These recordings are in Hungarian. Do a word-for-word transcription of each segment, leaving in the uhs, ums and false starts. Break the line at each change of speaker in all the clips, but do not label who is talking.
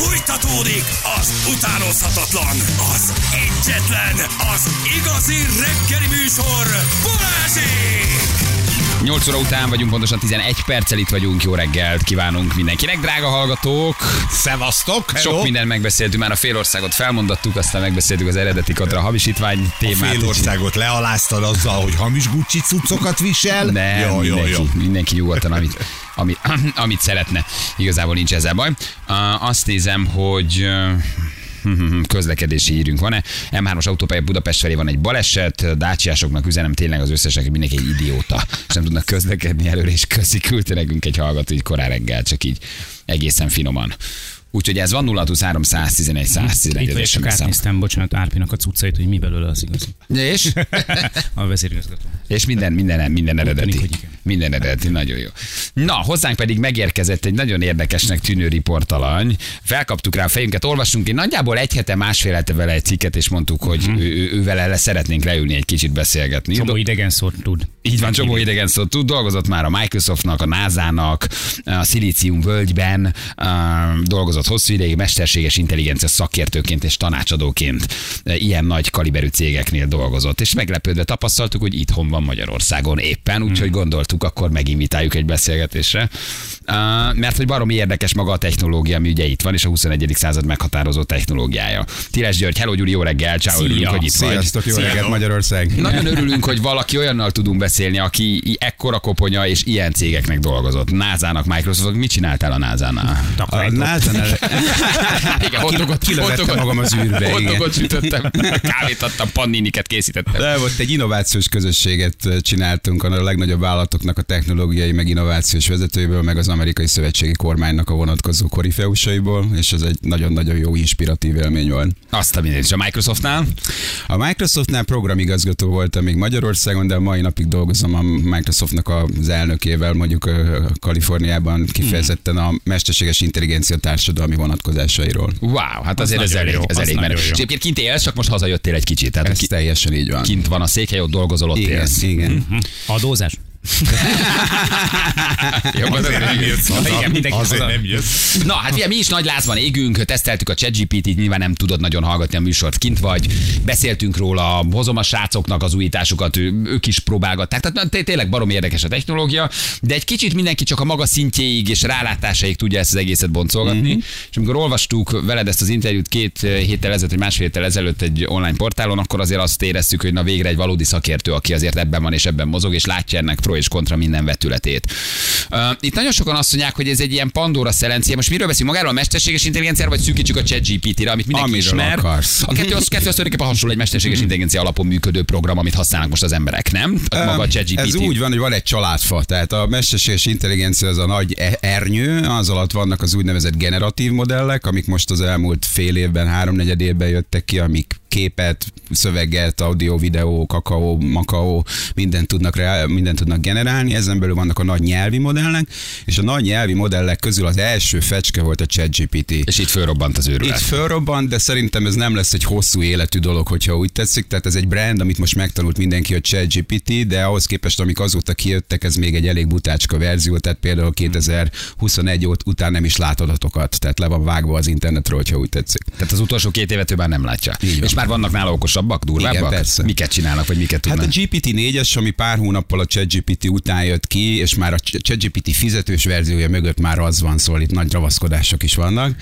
Fújtatódik az utánozhatatlan, az egyetlen, az igazi reggeli műsor, Balázsék!
nyolc óra után vagyunk, pontosan tizenegy perccel itt vagyunk. Jó reggelt kívánunk mindenkinek, drága hallgatók!
Szevasztok!
Sok
hello.
mindent megbeszéltünk, már a félországot felmondattuk, aztán megbeszéltük az eredeti kontra hamisítvány témát.
A félországot lealáztad azzal, hogy hamis Gucci cuccokat visel.
Nem,
jó,
mindenki,
jó, jó.
mindenki nyugodtan, amit, amit, amit szeretne. Igazából nincs ezzel baj. Uh, azt nézem, hogy... Uh, közlekedési hírünk van-e? em hármas autópálya Budapest felé van egy baleset, dácsiásoknak üzenem tényleg az összesek, hogy mindenki egy idióta, és nem tudnak közlekedni előre, és köszi, küldte nekünk egy hallgató így korán reggel, csak így egészen finoman. Úgyhogy ez van nulla huszonhárom száztizenegy száztizenegy.
Itt vagy, csak átnéztem, bocsánat, Árpinak a cuccait, hogy mi belőle az igaz.
És?
A vezérigazgató.
És minden, minden, minden eredeti.
Tűnik, hogy igen.
Minden eredeti, nagyon jó. Na, hozzánk pedig megérkezett egy nagyon érdekesnek tűnő riportalany. Felkaptuk rá a fejünket, olvassunk ki. Nagyjából egy hete, másfél hete vele egy cikket, és mondtuk, hogy uh-huh. ő, ő, ő vele le szeretnénk leülni egy kicsit beszélgetni.
Csomó idegen szót tud.
Így van, csomó idegen szót tud. Dolgozott már a Microsoftnak, a nászának, a Szilícium völgyben, dolgozott hosszú ideig mesterséges intelligencia szakértőként és tanácsadóként ilyen nagy kaliberű cégeknél dolgozott. És meglepődve tapasztaltuk, hogy itthon van Magyarországon éppen, úgyhogy hmm. gondoltuk, akkor meginvitáljuk egy beszélgetésre. Uh, mert hogy baromi érdekes maga a technológia, ami ugye itt van, és a huszonegyedik század meghatározó technológiája. Tiles György, hello Gyuri, jó reggel, ciao, örülünk, hogy itt vagy.
Sziasztok, jó reggelt Magyarország.
Nagyon örülünk, hogy valaki olyannal tudunk beszélni, aki ekkora koponya és ilyen cégeknek dolgozott. nászának, Microsoftnak. Mit csináltál a názánál?
A názánál...
Igen, hotdogot,
kilevettem magam az űrbe.
Hotdogot sütöttem, kávét adtam, panniniket készítettem.
De ott egy innovációs közösséget csináltunk, a legnagyobb vállalatoknak a technológiai meg innovációs vezetőiből, meg az amerikai szövetségi kormánynak a vonatkozó korifeusaiból, és ez egy nagyon-nagyon jó inspiratív élmény volt.
Azt a mindent. És a Microsoftnál?
A Microsoftnál programigazgató voltam még Magyarországon, de a mai napig dolgozom a Microsoftnak az elnökével, mondjuk Kaliforniában kifejezetten a mesterséges intelligencia társadalmi vonatkozásairól.
Wow, hát
az
azért ez elég,
jó,
ez elég menő. És egyébként kint élsz, csak most hazajöttél egy kicsit. Tehát
ez
ki,
teljesen így van.
Kint van a székhely, ott dolgozol, ott
Igen,
élsz.
igen.
Mm-hmm. Adózás?
Jó, azért nem jössz haza.
Igen, mindenki
Azért
haza.
nem jössz.
Na, hát ugye mi is nagy lázban égünk, teszteltük a ChatGPT-t, nyilván nem tudod nagyon hallgatni a műsort, kint vagy, beszéltünk róla, hozom a srácoknak az újításokat, ő, ők is próbálgatták, tehát tényleg barom érdekes a technológia, de egy kicsit mindenki csak a maga szintjéig és rálátásaig tudja ezt az egészet boncolgatni, mm-hmm. és amikor olvastuk veled ezt az interjút két héttel ezelőtt, vagy másfél héttel ezelőtt egy online portálon, akkor azért azt éreztük, hogy na végre egy valódi szakértő, aki azért ebben van és ebben mozog, és látja ennek pro és kontra minden vetületét. Uh, itt nagyon sokan azt mondják, hogy ez egy ilyen Pandora szelencé. Most miről beszélünk? Magáról a mesterséges intelligenciára, vagy szűkítsük a ChatGPT-re, amit mindenki
Amiről
ismer?
akarsz.
A kettő az, kettő az tulajdonképpen hasonló, egy mesterséges intelligencia alapon működő program, amit használnak most az emberek, nem? Maga a ChatGPT.
Ez úgy van, hogy van egy családfa, tehát a mesterséges intelligencia az a nagy ernyő, az alatt vannak az úgynevezett generatív modellek, amik most az elmúlt fél évben, háromnegyed évben jöttek ki, amik képet, szöveget, audio, videó, kakaó, makaó, mindent tudnak, reál, mindent tudnak generálni. Ezen belül vannak a nagy nyelvi modellek, és a nagy nyelvi modellek közül az első fecske volt a ChatGPT.
És itt fölrobbant az őrület.
Itt fölrobbant, de szerintem ez nem lesz egy hosszú életű dolog, hogyha úgy tetszik. Tehát ez egy brand, amit most megtanult mindenki, a ChatGPT, de ahhoz képest, amik azóta kijöttek, ez még egy elég butácska verzió, tehát például kétezer-huszonegy után nem is lát adatokat, tehát le van vágva az internetről, hogyha úgy tetszik.
Tehát az utolsó két évet ő már nem látja. És már vannak nála okosabbak, durvábbak?
Igen, persze.
Miket csinálnak, vagy miket tudnak?
Hát a gé pé té négyes, ami pár hónappal a ChatGPT után jött ki, és már a ChatGPT fizetős verziója mögött már az van, szóval itt nagy ravaszkodások is vannak.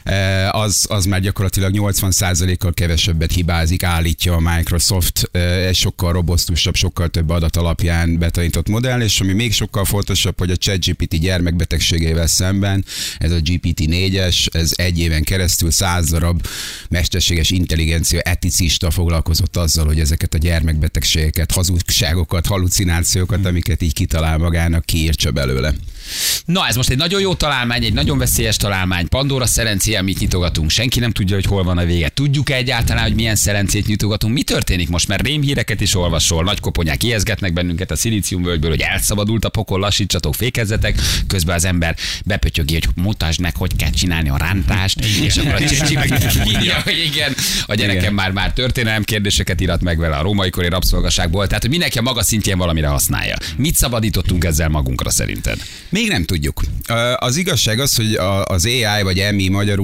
Az, az már gyakorlatilag nyolcvan százalékkal kevesebbet hibázik, állítja a Microsoft, egy sokkal robosztusabb, sokkal több adat alapján betanított modell, és ami még sokkal fontosabb, hogy a ChatGPT gyermekbetegségeivel szemben, ez a gé pé té négyes, ez egy éven keresztül száz darab mesterséges intelligencia eticista foglalkozott azzal, hogy ezeket a gyermekbetegségeket, hazugságokat, halucinációkat, amiket így kitalál magának, kiírtsa belőle.
Na, ez most egy nagyon jó találmány, egy nagyon veszélyes találmány. Pandora szelencé, amit nyitogatunk. Senki nem tudja, hogy hol van a vége. Tudjuk-e egyáltalán, hogy milyen szelencét nyitogatunk? Mi történik most? Mert rémhíreket is olvasol, nagy koponyák ijeszgetnek bennünket a Szilíciumvölgyből, hogy elszabadult a pokol, lassítsatok, fékezzetek. Közben az ember bepötyögi, hogy mutasd meg, hogy kell csinálni a rántást. Igen. És akkor a ChatGPT írja, hogy igen, a gyerekem már már történelem kérdéseket írat meg vele a római kori rabszolgaságból. Tehát, hogy mindenki a maga szintjén valamire használja. Mit szabadítottunk ezzel magunkra szerinted?
Még nem tudjuk. Az igazság az, hogy az á i, vagy em i magyarul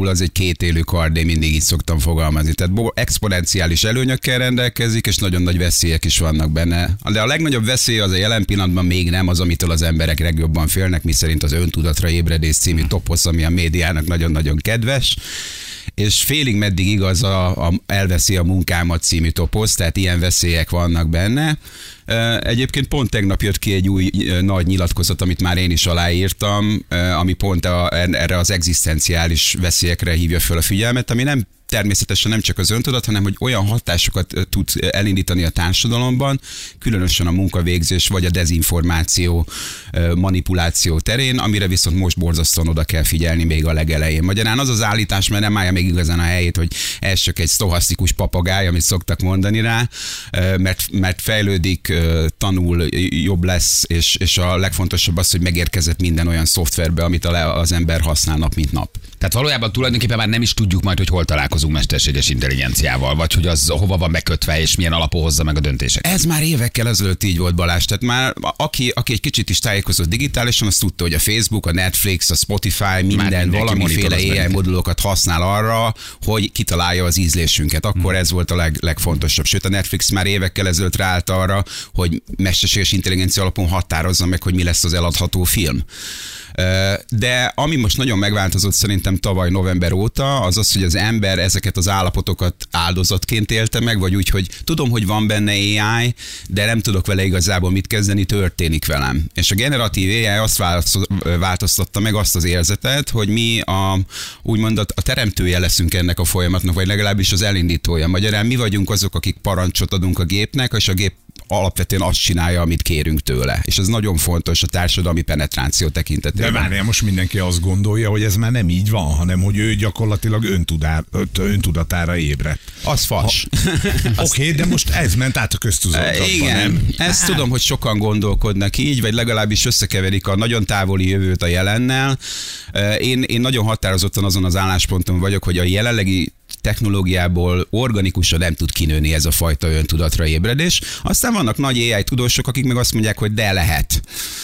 például az egy kétélű kard, én mindig így szoktam fogalmazni. Tehát exponenciális előnyökkel rendelkezik, és nagyon nagy veszélyek is vannak benne. De a legnagyobb veszély az a jelen pillanatban még nem az, amitől az emberek legjobban félnek, miszerint az öntudatra ébredés című toposz, ami a médiának nagyon-nagyon kedves. És félig meddig igaz a, a elveszi a munkámat című toposz, tehát ilyen veszélyek vannak benne. Egyébként pont tegnap jött ki egy új nagy nyilatkozat, amit már én is aláírtam, ami pont a, erre az egzisztenciális veszélyekre hívja föl a figyelmet, ami nem természetesen nem csak az öntudat, hanem hogy olyan hatásokat tud elindítani a társadalomban, különösen a munkavégzés vagy a dezinformáció, manipuláció terén, amire viszont most borzasztóan oda kell figyelni még a legelején. Magyarán az az állítás, mert nem állja még igazán a helyét, hogy ez csak egy sztochasztikus papagáj, amit szoktak mondani rá, mert, mert fejlődik, tanul, jobb lesz, és, és a legfontosabb az, hogy megérkezett minden olyan szoftverbe, amit az ember használ nap, mint nap.
Tehát valójában tulajdonképpen már nem is tudjuk majd, hogy hol találkozunk mesterséges intelligenciával, vagy hogy az hova van bekötve, és milyen alapon hozza meg a döntéseket.
Ez már évekkel ezelőtt így volt, Balázs. Tehát már aki, aki egy kicsit is tájékozott digitálisan, az tudta, hogy a Facebook, a Netflix, a Spotify, minden valamiféle á i modulokat használ arra, hogy kitalálja az ízlésünket. Akkor hmm. ez volt a leg, legfontosabb. Sőt, a Netflix már évekkel ezelőtt ráállt arra, hogy mesterséges intelligencia alapon határozza meg, hogy mi lesz az eladható film. De ami most nagyon megváltozott szerintem tavaly november óta, az az, hogy az ember ezeket az állapotokat áldozatként élte meg, vagy úgy, hogy tudom, hogy van benne á i, de nem tudok vele igazából mit kezdeni, történik velem. És a generatív á i azt változtatta meg azt az érzetet, hogy mi a, úgymond a teremtője leszünk ennek a folyamatnak, vagy legalábbis az elindítója. Magyarán mi vagyunk azok, akik parancsot adunk a gépnek, és a gép alapvetően azt csinálja, amit kérünk tőle. És ez nagyon fontos a társadalmi penetráció tekintetében.
De várjál, most mindenki azt gondolja, hogy ez már nem így van, hanem hogy ő gyakorlatilag öntudá, öntudatára ébredt.
Az fals.
Oké, okay, de most ez ment át a köztudatba.
Igen, nem? Ezt tudom, hogy sokan gondolkodnak így, vagy legalábbis összekeverik a nagyon távoli jövőt a jelennel. Én, én nagyon határozottan azon az állásponton vagyok, hogy a jelenlegi technológiából organikusan nem tud kinőni ez a fajta öntudatra ébredés. Aztán vannak nagy á i tudósok, akik meg azt mondják, hogy de lehet.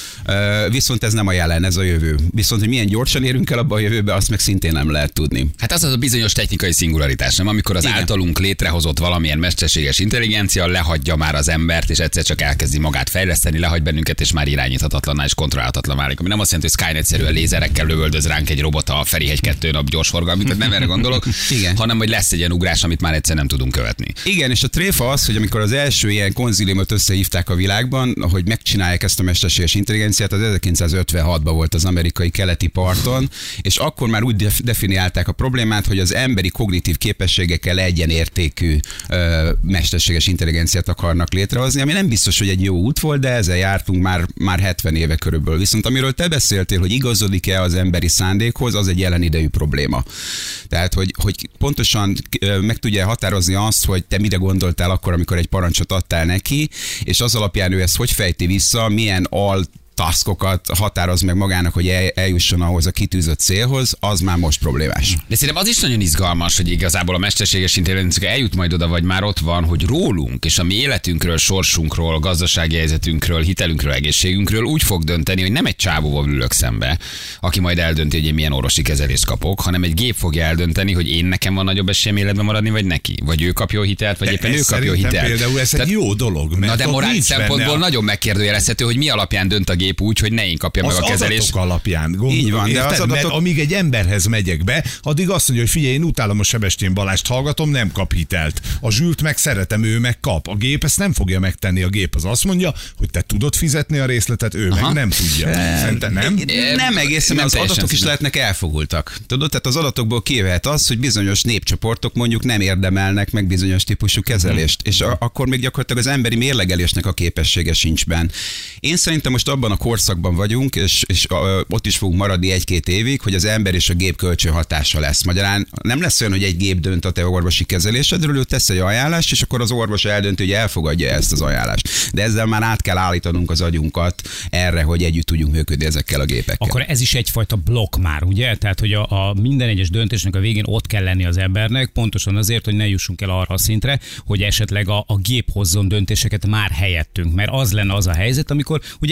Viszont ez nem a jelen, ez a jövő. Viszont, hogy milyen gyorsan érünk el abba a jövőbe, azt meg szintén nem lehet tudni.
Hát az az a bizonyos technikai szingularitás, nem? Amikor az Igen. általunk létrehozott valamilyen mesterséges intelligencia lehagyja már az embert, és egyszer csak elkezdi magát fejleszteni, lehagy bennünket, és már irányíthatatlanná és kontrollálhatatlan válik. Ami nem azt jelenti, hogy Skynet-szerűen lézerekkel lövöldöz ránk egy robot a Ferihegy kettő nap gyorsforgalmi, tehát nem erre gondolok, Igen. hanem hogy lesz egy ilyen ugrás, amit már egyszer nem tudunk követni.
Igen, és a tréfa az, hogy amikor az első ilyen konziliumot összehívták a világban, hogy megcsinálják ezt a mesterséges intelligenciát, az ezerkilencszázötvenhatban volt az amerikai keleti parton, és akkor már úgy definiálták a problémát, hogy az emberi kognitív képességekkel egyenértékű ö, mesterséges intelligenciát akarnak létrehozni, ami nem biztos, hogy egy jó út volt, de ezzel jártunk már, már hetven éve körülbelül. Viszont amiről te beszéltél, hogy igazodik-e az emberi szándékhoz, az egy jelen idejű probléma. Tehát, hogy, hogy pontosan meg tudja határozni azt, hogy te mire gondoltál akkor, amikor egy parancsot adtál neki, és az alapján ő ezt hogy fejti vissza, milyen al taskokat határoz meg magának, hogy el, eljusson ahhoz a kitűzött célhoz, az már most problémás.
De szerintem az is nagyon izgalmas, hogy igazából a mesterséges intelligencia eljut majd oda, vagy már ott van, hogy rólunk és a mi életünkről, sorsunkról, gazdasági helyzetünkről, hitelünkről, egészségünkről úgy fog dönteni, hogy nem egy csávóval ülök szembe, aki majd eldönti, hogy én milyen orvosi kezelést kapok, hanem egy gép fogja eldönteni, hogy én nekem van nagyobb esélyem életben maradni, vagy neki. Vagy ő kapja a hitelt, vagy
de
éppen ő kapja a hitelt.
Például ez Tehát, egy jó dolog.
Na de morális szempontból a... nagyon megkérdőjelezhető, hogy mi alapján dönt a gép úgy, hogy ne én kapja meg
az
a kezelést.
Az adatok alapján. Gondol,
így van, de az adatok...
Mert amíg egy emberhez megyek be, addig azt mondja, hogy figyelj, én utálom a Sebestyén Balást hallgatom, nem kap hitelt. A Zsült meg szeretem, ő meg kap. A gép ezt nem fogja megtenni. A gép az azt mondja, hogy te tudod fizetni a részletet, ő Aha. meg nem tudja. Szerintem nem?
Nem egészen, mert az adatok is lehetnek elfogultak. Tudod, tehát az adatokból kivehet az, hogy bizonyos népcsoportok mondjuk nem érdemelnek meg bizonyos típusú kezelést, hmm. és a, akkor még gyakorlatilag az emberi mérlegelésnek a képessége sincs benne. Én szerintem most abban a korszakban vagyunk, és, és a, ott is fogunk maradni egy-két évig, hogy az ember és a gép kölcsönhatása lesz. Magyarán nem lesz olyan, hogy egy gép dönt a te orvosi kezelésedről, ő tesz egy ajánlást, és akkor az orvos eldönti, hogy elfogadja ezt az ajánlást. De ezzel már át kell állítanunk az agyunkat erre, hogy együtt tudjunk működni ezekkel a gépekkel.
Akkor ez is egyfajta blokk már, ugye? Tehát, hogy a, a minden egyes döntésnek a végén ott kell lenni az embernek, pontosan azért, hogy ne jussunk el arra a szintre, hogy esetleg a, a gép hozzon döntéseket már helyettünk. Mert az lenne az a helyzet, amikor ugye átadjuk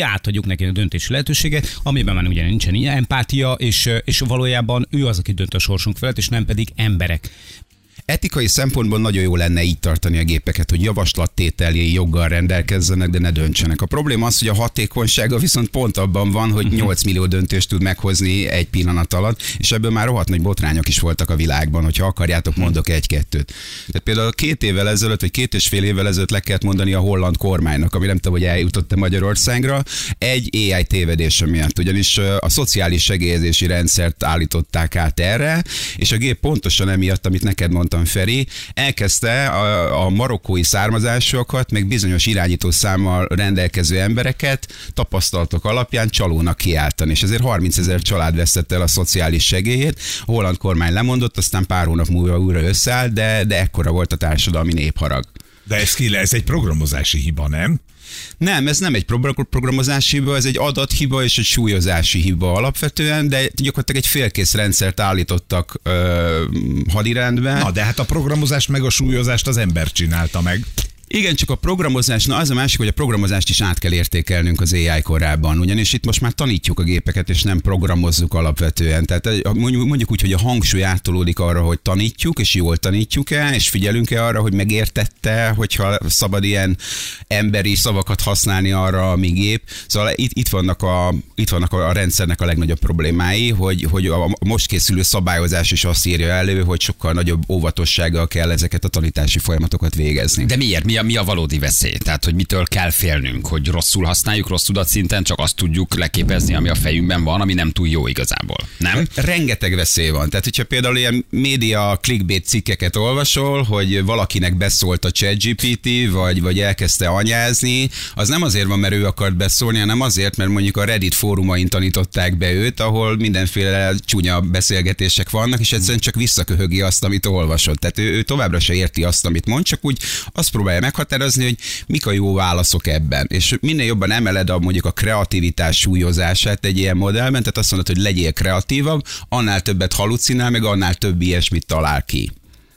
neki a döntési lehetőséget, amiben már ugye nincsen empátia, és, és valójában ő az, aki dönt a sorsunk felett, és nem pedig emberek.
Etikai szempontból nagyon jó lenne így tartani a gépeket, hogy javaslattételi joggal rendelkezzenek, de ne döntsenek. A probléma az, hogy a hatékonysága viszont pont abban van, hogy nyolc millió döntést tud meghozni egy pillanat alatt, és ebből már rohadt nagy botrányok is voltak a világban, hogyha akarjátok, mondok egy-kettőt. Tehát például két évvel ezelőtt, vagy két és fél évvel ezelőtt le kellett mondani a holland kormánynak, ami nem tudom, hogy eljutott Magyarországra, egy á i tévedése miatt, ugyanis a szociális segélyezési rendszert állították át erre, és a gép pontosan emiatt, amit neked mondtam, Feri, elkezdte a, a marokkói származásúakat, meg bizonyos irányítószámmal rendelkező embereket tapasztalatok alapján csalónak kiáltani, és ezért harmincezer család vesztette el a szociális segélyét. A holland kormány lemondott, aztán pár hónap múlva újra összeáll, de, de ekkora volt a társadalmi népharag.
De ez ki, ez egy programozási hiba, nem?
Nem, ez nem egy programozási hiba, ez egy adathiba és egy súlyozási hiba alapvetően, de gyakorlatilag egy félkész rendszert állítottak ö, hadirendbe.
Na, de hát a programozást meg a súlyozást az ember csinálta meg.
Igen, csak a programozás, na az a másik, hogy a programozást is át kell értékelnünk az á i korában, ugyanis itt most már tanítjuk a gépeket, és nem programozzuk alapvetően. Tehát mondjuk úgy, hogy a hangsúly áttolódik arra, hogy tanítjuk, és jól tanítjuk-e, és figyelünk-e arra, hogy megértette, hogyha szabad ilyen emberi szavakat használni arra a mi gép. Szóval itt, itt, vannak, a, itt vannak a rendszernek a legnagyobb problémái, hogy, hogy a most készülő szabályozás is azt írja elő, hogy sokkal nagyobb óvatossággal kell ezeket a tanítási folyamatokat végezni.
De miért? Mi a, mi a valódi veszély? Tehát, hogy mitől kell félnünk? Hogy rosszul használjuk, rossz tudatszinten, csak azt tudjuk leképezni, ami a fejünkben van, ami nem túl jó igazából. Nem?
Rengeteg veszély van. Tehát, hogyha például ilyen média clickbait cikkeket olvasol, hogy valakinek beszólt a ChatGPT, vagy, vagy elkezdte anyázni, az nem azért van, mert ő akart beszólni, hanem azért, mert mondjuk a Reddit fórumain tanították be őt, ahol mindenféle csúnya beszélgetések vannak, és egyszerűen csak visszaköhögi azt, amit olvasott. Tehát ő, ő továbbra se érti azt, amit mond, csak úgy azt próbálja meghatározni, hogy mik a jó válaszok ebben. És minél jobban emeled a, mondjuk a kreativitás súlyozását egy ilyen modellben, tehát azt mondod, hogy legyél kreatívabb, annál többet halucinál, meg annál több ilyesmit talál ki.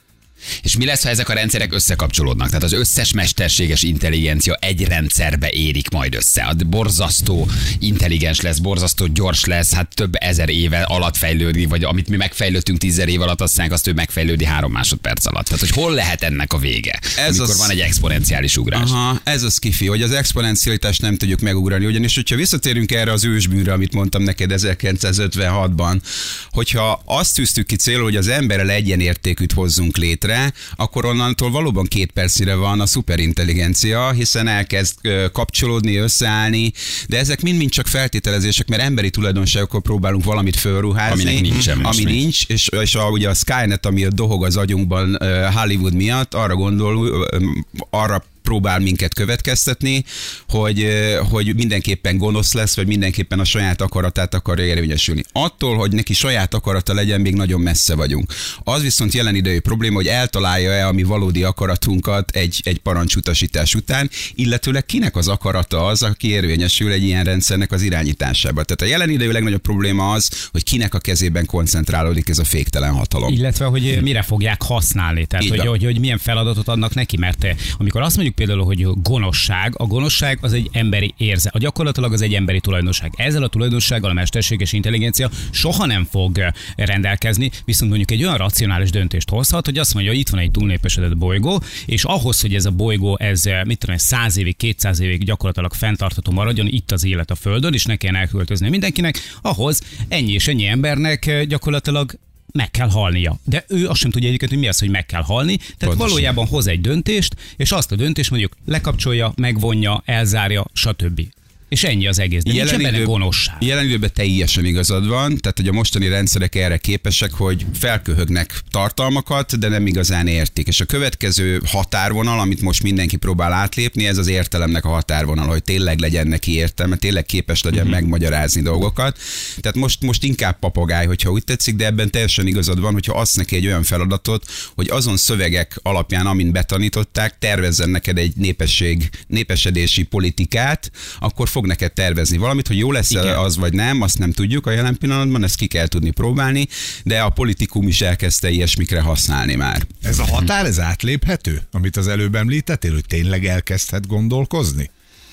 És mi lesz, ha ezek a rendszerek összekapcsolódnak? Tehát az összes mesterséges intelligencia egy rendszerbe érik majd össze. A borzasztó intelligens lesz, borzasztó gyors lesz, hát több ezer éve alatt fejlődni, vagy amit mi megfejlődtünk tízezer év alatt, aztán azt ő megfejlődi három másodperc alatt. Tehát, hogy hol lehet ennek a vége? Ez amikor az... van egy exponenciális ugrás.
Aha, ez az kifi, hogy az exponencialitást nem tudjuk megugrani, ugyanis hogyha visszatérünk erre az ősbűnre, amit mondtam neked ezerkilencszázötvenhatban, hogyha azt tűztük ki célul, hogy az emberrel egyenértékűt hozzunk létre, akkor onnantól valóban két percre van a szuperintelligencia, hiszen elkezd kapcsolódni, összeállni, de ezek mind-mind csak feltételezések, mert emberi tulajdonságokkal próbálunk valamit fölruházni,
aminek nincsen,
ami nincs, és, és a, ugye a Skynet, ami dohog az agyunkban Hollywood miatt, arra gondol, arra próbál minket következtetni, hogy, hogy mindenképpen gonosz lesz, vagy mindenképpen a saját akaratát akarja érvényesülni. Attól, hogy neki saját akarata legyen, még nagyon messze vagyunk. Az viszont jelen idejű probléma, hogy eltalálja-e a mi valódi akaratunkat egy, egy parancsutasítás után, illetőleg kinek az akarata az, aki érvényesül egy ilyen rendszernek az irányításába. Tehát a jelen idejű legnagyobb probléma az, hogy kinek a kezében koncentrálódik ez a féktelen hatalom.
Illetve, hogy mire fogják használni, tehát hogy, hogy, hogy milyen feladatot adnak neki, mert amikor azt mondjuk például, hogy gonoszság, a gonoszság az egy emberi érzet, a gyakorlatilag az egy emberi tulajdonság. Ezzel a tulajdonsággal a mesterséges intelligencia soha nem fog rendelkezni, viszont mondjuk egy olyan racionális döntést hozhat, hogy azt mondja, hogy itt van egy túlnépesedett bolygó, és ahhoz, hogy ez a bolygó, ez mit tudom, száz évig, kétszáz évig gyakorlatilag fenntartható maradjon, itt az élet a Földön, és ne kelljen elköltözni mindenkinek, ahhoz ennyi és ennyi embernek gyakorlatilag meg kell halnia. De ő azt sem tudja egyébként, hogy mi az, hogy meg kell halni. Tehát pontosan. Valójában hoz egy döntést, és azt a döntést mondjuk lekapcsolja, megvonja, elzárja, stb. És ennyi az egész, de nincs benne gonoszság.
Jelen időben teljesen igazad van, tehát hogy a mostani rendszerek erre képesek, hogy felköhögnek tartalmakat, de nem igazán értik. És a következő határvonal, amit most mindenki próbál átlépni, ez az értelemnek a határvonal, hogy tényleg legyen neki értelme, tényleg képes legyen uh-huh. megmagyarázni dolgokat. Tehát most, most inkább papagáj, hogyha úgy tetszik, de ebben teljesen igazad van, hogyha adsz neki egy olyan feladatot, hogy azon szövegek alapján, amint betanították, tervezzen neked egy népesség, népesedési politikát, akkor fog neked tervezni valamit, hogy jó lesz igen. az vagy nem, azt nem tudjuk a jelen pillanatban, ezt ki kell tudni próbálni, de a politikum is elkezdte ilyesmikre használni már.
Ez a határ, ez átléphető, amit az előbb említettél, hogy tényleg elkezdhet gondolkozni?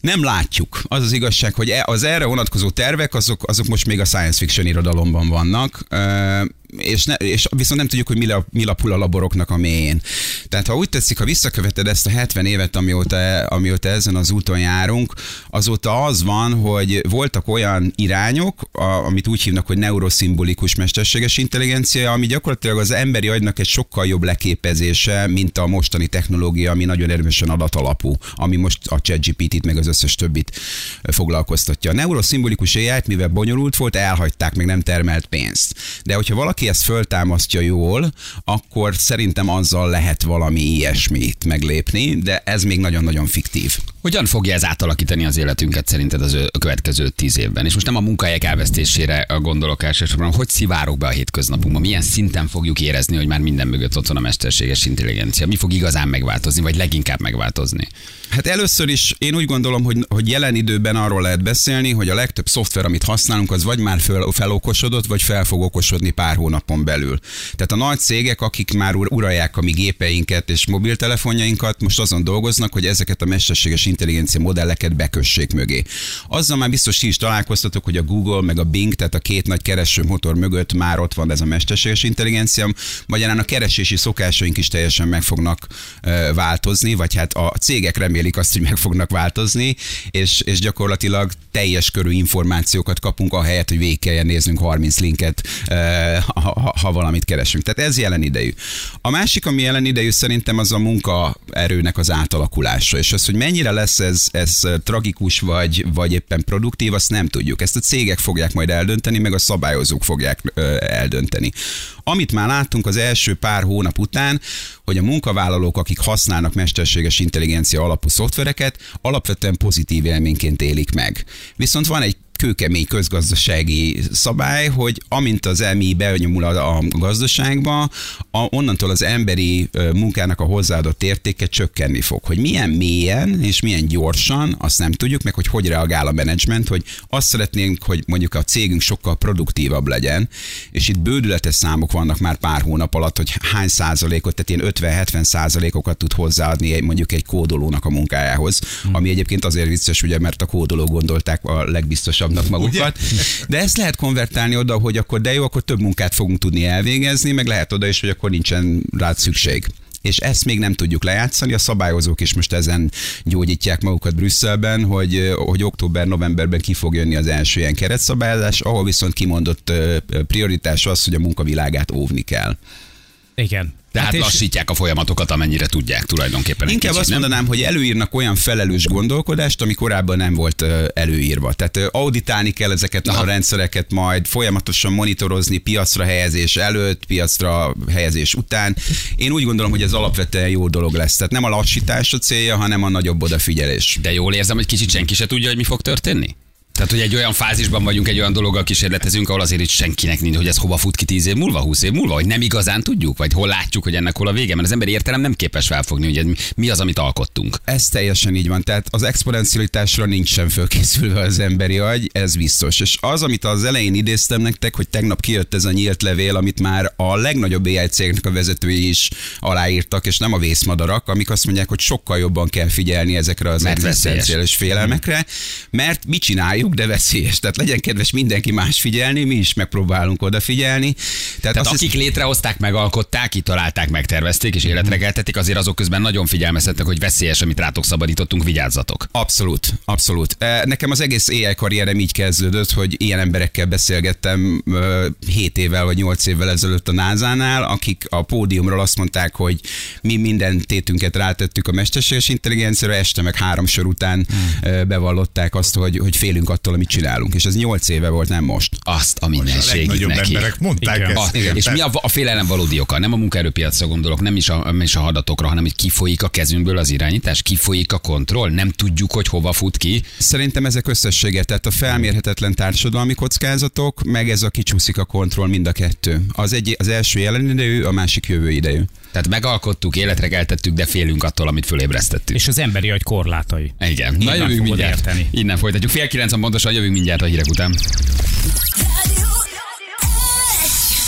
Nem látjuk. Az az igazság, hogy az erre vonatkozó tervek, azok, azok most még a science fiction irodalomban vannak, és, ne, és viszont nem tudjuk, hogy mi, la, mi lapul a laboroknak a mélyén. Tehát ha úgy tetszik, ha visszaköveted ezt a hetven évet, amióta, amióta ezen az úton járunk, azóta az van, hogy voltak olyan irányok, a, amit úgy hívnak, hogy neuroszimbolikus mesterséges intelligencia, ami gyakorlatilag az emberi agynak egy sokkal jobb leképezése, mint a mostani technológia, ami nagyon erősen adatalapú, ami most a ChatGPT-t meg az összes többit foglalkoztatja. A neuroszimbolikus á í-t, mivel bonyolult volt, elhagyták, meg nem termelt pénzt. De hogyha valaki ezt föltámasztja jól, akkor szerintem azzal lehet valami ilyesmit meglépni, de ez még nagyon-nagyon fiktív.
Hogyan fogja ez átalakítani az életünket szerinted az a következő tíz évben? És most nem a munkahelyek elvesztésére gondolok elsősorban, hogy szivárok be a hétköznapunkba, milyen szinten fogjuk érezni, hogy már minden mögött ott van a mesterséges intelligencia? Mi fog igazán megváltozni, vagy leginkább megváltozni?
Hát először is én úgy gondolom, hogy, hogy jelen időben arról lehet beszélni, hogy a legtöbb szoftver, amit használunk, az vagy már fel, felokosodott, vagy fel fog okosodni pár hónapon belül. Tehát a nagy cégek, akik már uralják a mi gépeinket és mobiltelefonjainkat, most azon dolgoznak, hogy ezeket a mesterséges intelligencia modelleket bekössék mögé. Azzal már biztos ti is találkoztatok, hogy a Google meg a Bing, tehát a két nagy keresőmotor mögött már ott van ez a mesterséges intelligencia, magyarán a keresési szokásaink is teljesen meg fognak uh, változni, vagy hát a cégek remélik azt, hogy meg fognak változni, és, és gyakorlatilag teljes körű információkat kapunk, ahelyett, hogy végig kelljen néznünk harminc linket, uh, ha, ha, ha valamit keresünk. Tehát ez jelen idejű. A másik, ami jelen idejű, szerintem az a munkaerőnek az átalakulása, és az, hogy mennyire lesz ez, ez tragikus, vagy, vagy éppen produktív, azt nem tudjuk. Ezt a cégek fogják majd eldönteni, meg a szabályozók fogják uh, eldönteni. Amit már láttunk az első pár hónap után, hogy a munkavállalók, akik használnak mesterséges intelligencia alapú szoftvereket, alapvetően pozitív élményként élik meg. Viszont van egy kőkemény közgazdasági szabály, hogy amint az em i benyomul a, a gazdaságba, a, onnantól az emberi munkának a hozzáadott értéke csökkenni fog. Hogy milyen mélyen és milyen gyorsan, azt nem tudjuk, meg hogy hogy reagál a menedzsment, hogy azt szeretnénk, hogy mondjuk a cégünk sokkal produktívabb legyen, és itt bődületes számok vannak már pár hónap alatt, hogy hány százalékot, tehát ilyen ötven-hetven százalékokat tud hozzáadni mondjuk egy kódolónak a munkájához, hmm. ami egyébként azért vicces, ugye, mert a kódolók gondolták a legbiztosabb magukat. De ezt lehet konvertálni oda, hogy akkor de jó, akkor több munkát fogunk tudni elvégezni, meg lehet oda is, hogy akkor nincsen rád szükség. És ezt még nem tudjuk lejátszani, a szabályozók is most ezen gyógyítják magukat Brüsszelben, hogy, hogy október-novemberben ki fog jönni az első ilyen keretszabályozás, ahol viszont kimondott prioritás az, hogy a munkavilágát óvni kell.
Igen.
Tehát hát lassítják a folyamatokat, amennyire tudják tulajdonképpen.
Inkább kicsit, azt nem? mondanám, hogy előírnak olyan felelős gondolkodást, ami korábban nem volt előírva. Tehát auditálni kell ezeket Aha. a rendszereket, majd folyamatosan monitorozni piacra helyezés előtt, piacra helyezés után. Én úgy gondolom, hogy ez alapvetően jó dolog lesz. Tehát nem a lassítás a célja, hanem a nagyobb odafigyelés.
De jól érzem, hogy kicsit senki se tudja, hogy mi fog történni? Tehát, hogy egy olyan fázisban vagyunk, egy olyan dologgal kísérletezünk, ahol azért itt senkinek nincs, hogy ez hova fut ki tíz év múlva, húsz év múlva, hogy nem igazán tudjuk, vagy hol látjuk, hogy ennek hol a vége, mert az emberi értelem nem képes felfogni, hogy ez mi az, amit alkottunk.
Ez teljesen így van, tehát az exponencialitásra nincs sem fölkészülve az emberi agy, ez biztos. És az, amit az elején idéztem nektek, hogy tegnap kijött ez a nyílt levél, amit már a legnagyobb á i cégnek a vezetői is aláírtak, és nem a vészmadarak, amik azt mondják, hogy sokkal jobban kell figyelni ezekre az egzisztenciális félelmekre, mert mit csináljuk, de veszélyes. Tehát legyen kedves mindenki más figyelni, mi is megpróbálunk odafigyelni. Tehát,
Tehát akik hisz... létrehozták, megalkották, kitalálták, megtervezték és életre keltették, azért azok közben nagyon figyelmeztetnek, hogy veszélyes, amit rátok szabadítottunk, vigyázzatok.
Abszolút, abszolút. Nekem az egész á i karrierem így kezdődött, hogy ilyen emberekkel beszélgettem hét évvel vagy nyolc évvel ezelőtt a názánál, akik a pódiumról azt mondták, hogy mi minden tétünket rátettük a mesterséges intelligenciára, este meg három sor után hmm. bevallották azt, hogy, hogy félünk attól, amit csinálunk. És ez nyolc éve volt, nem most.
Azt a mindenség neki.
Emberek mondták
igen.
ezt.
Igen. És mi a, a félelem valódi oka? Nem a munkaerőpiacra gondolok, nem is a, nem is a hadatokra, hanem hogy kifolyik a kezünkből az irányítás, kifolyik a kontroll, nem tudjuk, hogy hova fut ki.
Szerintem ezek összessége, tehát a felmérhetetlen társadalmi kockázatok, meg ez a kicsúszik a kontroll, mind a kettő. Az, egy, az első jelen idejű, a másik jövő idejű.
Tehát megalkottuk, életre keltettük, de félünk attól, amit fölébresztettük.
És az emberi agy korlátai.
Igen. Na, jövünk mindjárt. Érteni. Innen folytatjuk. Fél kilencen pontosan jövünk mindjárt a hírek után.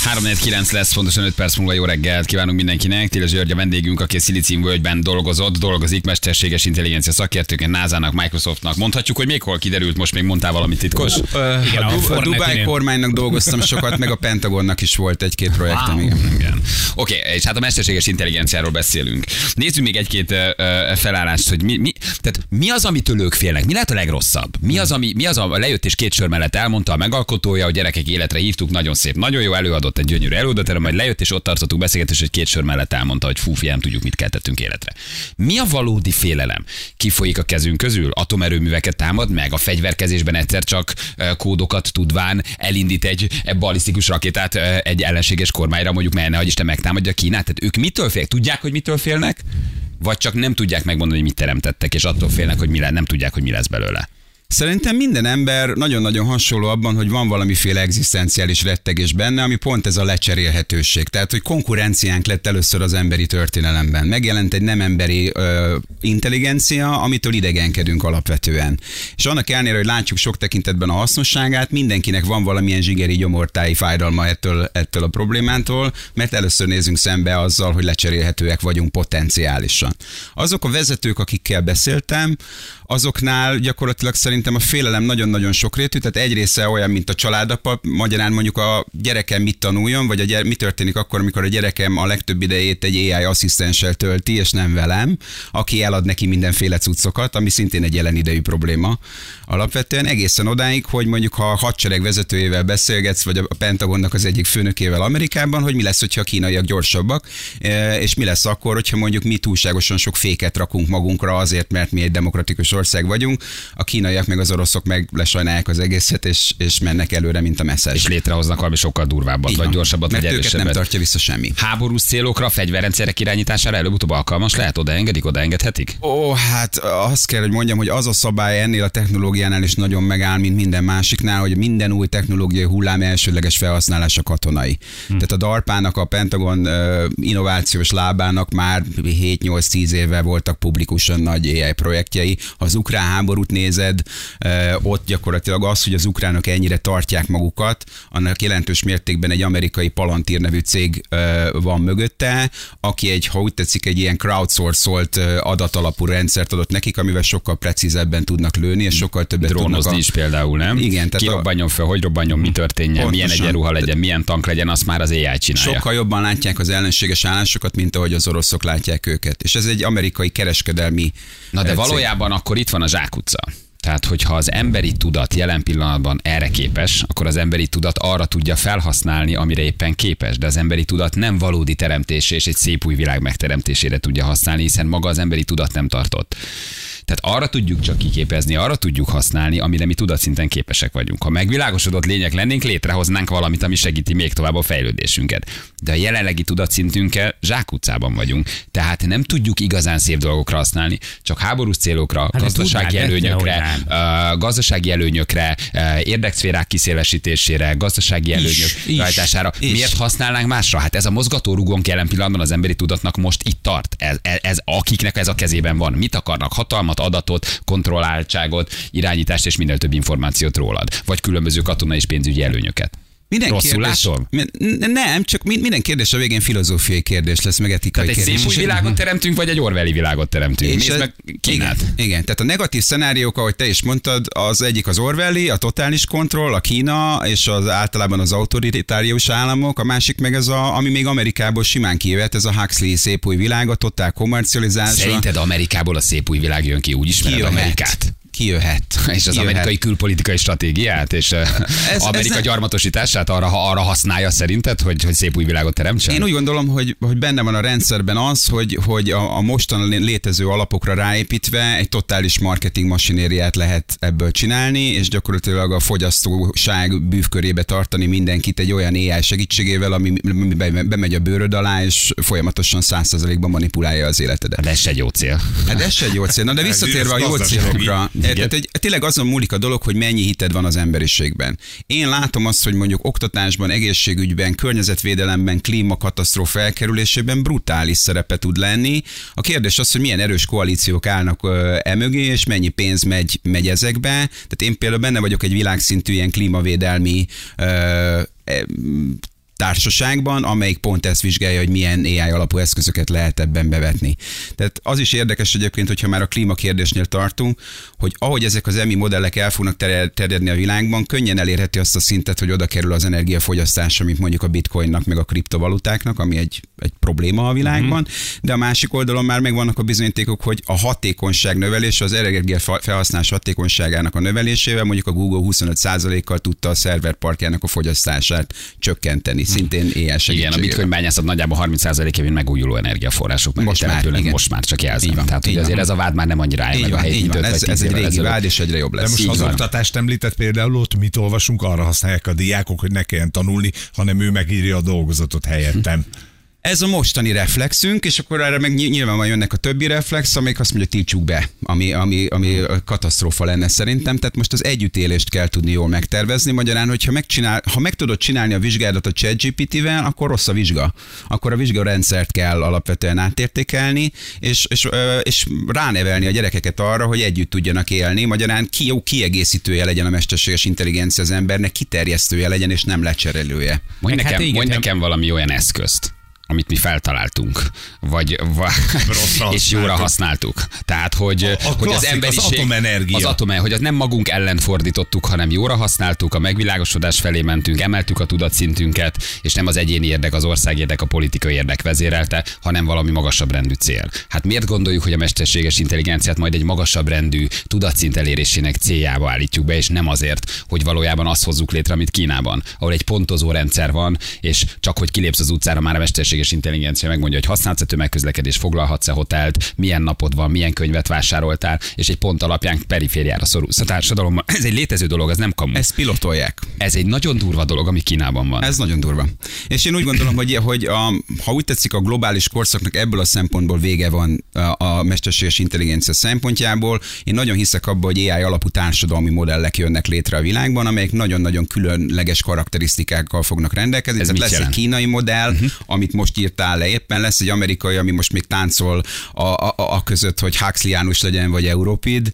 három negyvenkilenc lesz, pontosan öt perc múlva jó reggelt kívánunk mindenkinek. Tilos György a vendégünk, aki a Szilíciumvölgyben dolgozott, dolgozik, mesterséges intelligencia szakértőként, nászának, Microsoftnak. Mondhatjuk, hogy még hol kiderült, most még mondtál valamit titkos?
Uh, igen, a, a, a Dubai kormánynak dolgoztam sokat, meg a Pentagonnak is volt egy-két projektem.
Wow.
Igen.
Igen. Oké, okay, és hát a mesterséges intelligenciáról beszélünk. Nézzük még egy-két uh, felállást, hogy mi, mi, tehát mi az, amitől ők félnek? Mi lehet a legrosszabb? Mi az, ami, mi az, a lejött és két sör mellett elmondta a megalkotója, hogy gyerekek életre hívtuk, nagyon szép, nagyon jó, előadott egy gyönyörű előadást, majd lejött és ott tartottuk beszélgetést, hogy két sör mellett elmondta, hogy fú, fiam, tudjuk, mit keltettünk életre. Mi a valódi félelem? Kifolyik a kezünk közül, atomerőműveket támad meg, a fegyverkezésben egyszer csak kódokat tudván elindít egy ballisztikus rakétát egy ellenséges kormányra, mondjuk menne, hogy Isten megtámadja Kínát. Tehát ők mitől félnek? Tudják, hogy mitől félnek? Vagy csak nem tudják megmondani, hogy mit teremtettek, és attól félnek, hogy mi lesz, nem tudják, hogy mi lesz belőle.
Szerintem minden ember nagyon-nagyon hasonló abban, hogy van valamiféle egzisztenciális rettegés benne, ami pont ez a lecserélhetőség. Tehát, hogy konkurenciánk lett először az emberi történelemben. Megjelent egy nem emberi ö, intelligencia, amitől idegenkedünk alapvetően. És annak ellenére, hogy látjuk sok tekintetben a hasznosságát, mindenkinek van valamilyen zsigeri gyomortáji fájdalma ettől, ettől a problémától, mert először nézünk szembe azzal, hogy lecserélhetőek vagyunk potenciálisan. Azok a vezetők, akikkel beszéltem, azoknál gyakorlatilag szerintem a félelem nagyon-nagyon sokrétű, tehát egy része olyan, mint a családapa, magyarán mondjuk a gyerekem mit tanuljon, vagy a gyere, mi történik akkor, amikor a gyerekem a legtöbb idejét egy á i asszisztenssel tölti, és nem velem, aki elad neki mindenféle cuccokat, ami szintén egy jelen idejű probléma. Alapvetően egészen odáig, hogy mondjuk ha a hadsereg vezetőjével beszélgetsz, vagy a Pentagonnak az egyik főnökével Amerikában, hogy mi lesz, hogyha a kínaiak gyorsabbak, és mi lesz akkor, hogyha mondjuk mi túlságosan sok féket rakunk magunkra azért, mert mi egy demokratikus ország vagyunk, a kínaiak meg az oroszok meg lesajnálják az egészet, és, és mennek előre, mint a messzes.
És létrehoznak valami sokkal durvábbat,
így
vagy
van,
gyorsabbat,
mert
vagy
őket
erősebbet.
nem tartja vissza semmi.
Háborús célokra, fegyverrendszerek irányítására előbb-utóbb alkalmas lehet? Oda engedik, oda engedhetik?
Ó, hát azt kell, hogy mondjam, hogy az a szabály ennél a technológiánál is nagyon megáll, mint minden másiknál, hogy minden új technológiai hullám elsődleges felhasználása katonai. Hm. Tehát a darpának, a Pentagon uh, innovációs lábának már hét-nyolc-tíz éve voltak publikusan nagy á i projektjei. Ha az ukrán háborút nézed, ott gyakorlatilag az, hogy az ukránok ennyire tartják magukat, annak jelentős mértékben egy amerikai Palantir nevű cég van mögötte, aki egy, ha úgy tetszik, egy ilyen crowdsourcolt adatalapú rendszert adott nekik, amivel sokkal precízebben tudnak lőni, és sokkal többet
drónozni
tudnak. A...
is például, nem?
Igen.
Ki robbanjon fel, hogy robbanjon, mi történjen, pontosan. Milyen egyenruha legyen, milyen tank legyen, azt már az á i csinálja.
Sokkal jobban látják az ellenséges állásokat, mint ahogy az oroszok látják őket. És ez egy amerikai kereskedelmi
Na de
cég.
valójában akkor itt van a zsákutca. Tehát, hogyha az emberi tudat jelen pillanatban erre képes, akkor az emberi tudat arra tudja felhasználni, amire éppen képes. De az emberi tudat nem valódi teremtésé és egy szép új világ megteremtésére tudja használni, hiszen maga az emberi tudat nem tartott. Tehát arra tudjuk csak kiképezni, arra tudjuk használni, amire mi tudatszinten képesek vagyunk. Ha megvilágosodott lények lennénk, létrehoznánk valamit, ami segíti még tovább a fejlődésünket. De a jelenlegi tudatszintünkkel zsákutcában vagyunk. Tehát nem tudjuk igazán szép dolgokra használni, csak háborús célokra, hát gazdasági előnyökre, uh, gazdasági előnyökre, uh, érdekszférák kiszélesítésére, gazdasági előnyök is, rajtására. Is. Miért használnánk másra? Hát ez a mozgatórugónk jelen pillanatban az emberi tudatnak most itt tart. Ez, ez, ez, akiknek ez a kezében van. Mit akarnak? Hatalmat, adatot, kontrolláltságot, irányítást és minden több információt rólad. Vagy különböző katonai és pénzügyi előnyöket.
Minden
Rosszul
kérdés,
látom?
Nem, csak minden kérdés a végén filozófiai kérdés lesz, meg etikai
tehát egy
kérdés.
szép új világot teremtünk, vagy egy orwelli világot teremtünk?
És
Nézd meg Kínát.
Igen, igen, tehát a negatív szenáriók, ahogy te is mondtad, az egyik az orwelli, a totális kontroll, a Kína, és az általában az autoritárius államok, a másik meg ez a, ami még Amerikából simán kijöhet, ez a Huxley szép új világ, a totál kommercializálásra.
Szerinted Amerikából a szép új világ jön ki, úgy ismered
Kijöhet.
Amerikát?
Kijöhet.
És az
Kijöhet.
amerikai külpolitikai stratégiát, és ez, Amerika ez gyarmatosítását arra, arra használja szerinted, hogy, hogy szép új világot teremtsen?
Én úgy gondolom, hogy, hogy benne van a rendszerben az, hogy, hogy a, a mostan létező alapokra ráépítve egy totális marketing masinériát lehet ebből csinálni, és gyakorlatilag a fogyasztóság bűvkörébe tartani mindenkit egy olyan á i segítségével, ami bemegy a bőröd alá, és folyamatosan száz százalékban manipulálja az életedet.
De ez se egy jó cél.
Hát ez se egy jó cél. Na de visszatérve a jó célokra, tehát egy, tényleg azon múlik a dolog, hogy mennyi hited van az emberiségben. Én látom azt, hogy mondjuk oktatásban, egészségügyben, környezetvédelemben, klímakatasztrófa elkerülésében brutális szerepe tud lenni. A kérdés az, hogy milyen erős koalíciók állnak emögé, és mennyi pénz megy, megy ezekbe. Tehát én például benne vagyok egy világszintű ilyen klímavédelmi ö, társaságban, amelyik pont ezt vizsgálja, hogy milyen á i alapú eszközöket lehet ebben bevetni. Tehát az is érdekes egyébként, hogyha már a klímakérdésnél tartunk, hogy ahogy ezek az em i modellek el fognak terjedni a világban, könnyen elérheti azt a szintet, hogy oda kerül az energiafogyasztás, mint mondjuk a bitcoinnak, meg a kriptovalutáknak, ami egy, egy probléma a világban, mm-hmm. de a másik oldalon már megvannak a bizonyítékok, hogy a hatékonyság növelése, az energia felhasználás hatékonyságának a növelésével mondjuk a Google huszonöt százalékkal tudta a szerverparkjának a fogyasztását csökkenteni, szintén á i segítségével.
Igen, a bitcoin bányászat nagyjából harminc százalékén megújuló energiaforrások, mert most már, igen. most már csak jelzem. Van, Tehát hogy azért ez a vád már nem annyira állj meg a helyi
van, ez, ez egy régi ezelőtt. Vád, és egyre jobb lesz.
De most az oktatást említett például, ott mit olvasunk, arra használják a diákok, hogy ne kelljen tanulni, hanem ő megírja a dolgozatot helyettem.
Ez a mostani reflexünk, és akkor erre meg nyilván jönnek a többi reflex, amelyik azt mondja, tiltsuk be, ami, ami, ami katasztrófa lenne szerintem. Tehát most az együttélést kell tudni jól megtervezni. Magyarán, hogyha megcsinál, ha meg tudod csinálni a vizsgádat a ChatGPT-vel, akkor rossz a vizsga. Akkor a vizsgarendszert kell alapvetően átértékelni, és, és, és ránevelni a gyerekeket arra, hogy együtt tudjanak élni. Magyarán ki jó kiegészítője legyen a mesterséges intelligencia az embernek, kiterjesztője legyen, és nem lecserélője.
Mondj nekem,
Hát igen,
mondj
nem-
nekem valami olyan eszközt, amit mi feltaláltunk, vagy, vagy és jóra használtuk. Tehát, hogy,
A- a
hogy az
klasszik,
emberiség...
az atomenergia.
Az atomenergia, hogy az nem magunk ellen fordítottuk, hanem jóra használtuk, a megvilágosodás felé mentünk, emeltük a tudatszintünket, és nem az egyéni érdek, az ország érdek, a politikai érdek vezérelte, hanem valami magasabb rendű cél. Hát miért gondoljuk, hogy a mesterséges intelligenciát majd egy magasabb rendű tudatszint elérésének céljába állítjuk be, és nem azért, hogy valójában azt hozzuk létre, amit Kínában, ahol egy pontozó rendszer van, és csak hogy kilépsz az utcára, már a mesterséges intelligencia megmondja, hogy használsz-e tömegközlekedést, foglalhatsz-e hotelt, milyen napod van, milyen könyvet vásároltál, és egy pont alapján perifériára szorulsz a társadalomban. Ez egy létező dolog, ez nem kamu.
Ezt pilotolják.
Ez egy nagyon durva dolog, ami Kínában van.
Ez nagyon durva. És én úgy gondolom, hogy, hogy a, ha úgy tetszik, a globális korszaknak ebből a szempontból vége van a, a mesterséges intelligencia szempontjából. Én nagyon hiszek abban, hogy á i alapú társadalmi modellek jönnek létre a világban, amelyek nagyon-nagyon különleges karakterisztikákkal fognak rendelkezni.
Ez
Tehát
mit
lesz
jelent?
egy kínai modell, uh-huh. amit most írtál le éppen, lesz egy amerikai, ami most még táncol a, a, a között, hogy Huxleyánus legyen, vagy Európid.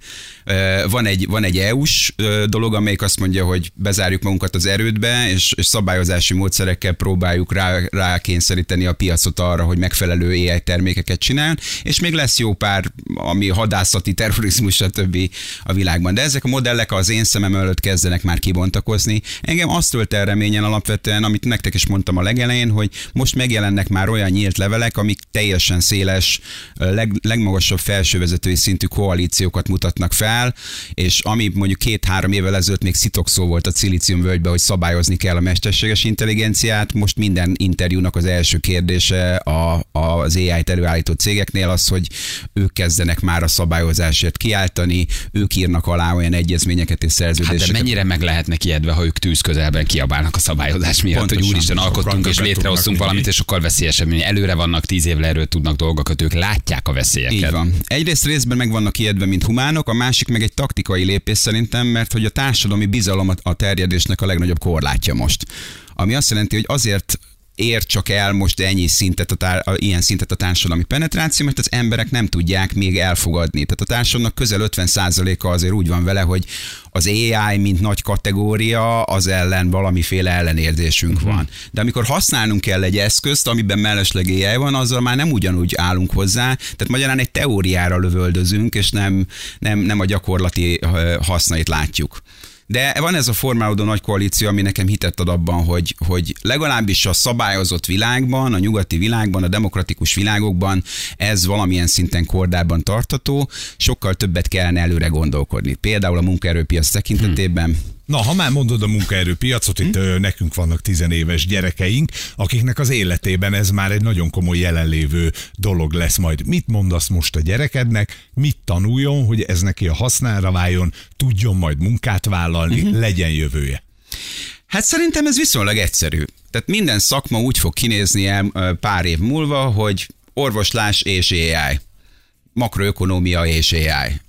Van egy, van egy é u-s dolog, amelyik azt mondja, hogy bezárjuk magunkat az erődbe, és, és szabályozási módszerekkel próbáljuk rá, rákényszeríteni a piacot arra, hogy megfelelő á i termékeket csináljon, és még lesz jó pár, ami hadászati, terrorizmus, stb. A világban. De ezek a modellek az én szemem előtt kezdenek már kibontakozni. Engem azt tölt el reményen alapvetően, amit nektek is mondtam a legelején, hogy most megjelennek már olyan nyílt levelek, amik teljesen széles, leg, legmagasabb felsővezetői szintű koalíciókat mutatnak fel, és ami mondjuk két-három évvel ezelőtt még szitokszó volt a Szilíciumvölgyben, hogy szabályozni kell a mesterséges intelligenciát, most minden interjúnak az első kérdése a, az á i-t előállító cégeknél az, hogy ők kezdenek már a szabályozásért kiáltani, ők írnak alá olyan egyezményeket és szerződéseket.
Hát de mennyire meg lehetnek ijedve, ha ők tűz közelben kiabálnak a szabályozás miatt,
Pontosan.
hogy úristen alkottunk és létrehoztunk valamit, és sokkal veszélyesebb, mint előre vannak, tíz évvel erről tudnak dolgokat, ők látják a veszélyeket.
Így van. Egyrészt részben meg vannak ijedve, mint humánok, a másik meg egy taktikai lépés szerintem, mert hogy a társadalmi bizalom a terjedésnek a legnagyobb korlátja most. Ami azt jelenti, hogy azért ér csak el most ennyi szintet, a tár, a, ilyen szintet a társadalmi penetráció, mert az emberek nem tudják még elfogadni. Tehát a társadalomnak közel ötven százaléka azért úgy van vele, hogy az á i, mint nagy kategória, az ellen valamiféle ellenérzésünk uh-huh. van. De amikor használnunk kell egy eszközt, amiben mellesleg á i van, azzal már nem ugyanúgy állunk hozzá. Tehát magyarán egy teóriára lövöldözünk, és nem, nem, nem a gyakorlati hasznait látjuk. De van ez a formálódó nagy koalíció, ami nekem hitet ad abban, hogy, hogy legalábbis a szabályozott világban, a nyugati világban, a demokratikus világokban ez valamilyen szinten kordában tartató, sokkal többet kellene előre gondolkodni. Például a munkaerőpiac tekintetében. Hmm.
Na, ha már mondod a munkaerőpiacot, itt hmm. nekünk vannak tizenéves gyerekeink, akiknek az életében ez már egy nagyon komoly jelenlévő dolog lesz majd. Mit mondasz most a gyerekednek, mit tanuljon, hogy ez neki a hasznára váljon, tudjon majd munkát vállalni, hmm. legyen jövője?
Hát szerintem ez viszonylag egyszerű. Tehát minden szakma úgy fog kinézni el pár év múlva, hogy orvoslás és á i, makroökonómia és á i.